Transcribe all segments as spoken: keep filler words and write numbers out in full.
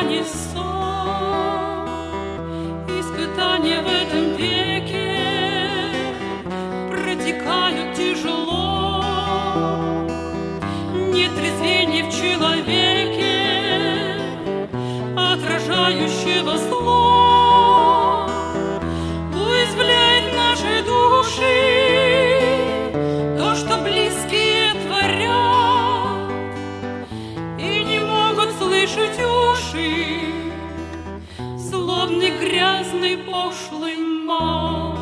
не сон, испытания в этом веке протекают тяжело. Нет трезвения в человеке, отражающего зло, уязвляет наши души то, что близкие творят, и не могут слышать уши злобный, грязный, пошлый мат.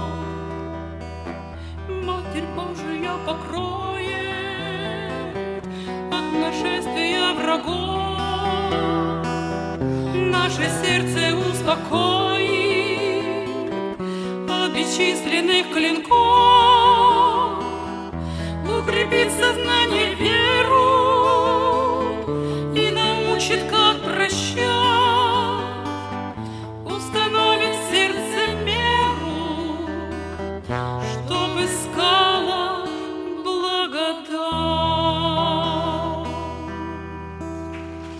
Матерь Божия покроет от нашествия врагов, наше сердце успокоит от бесчисленных клинков.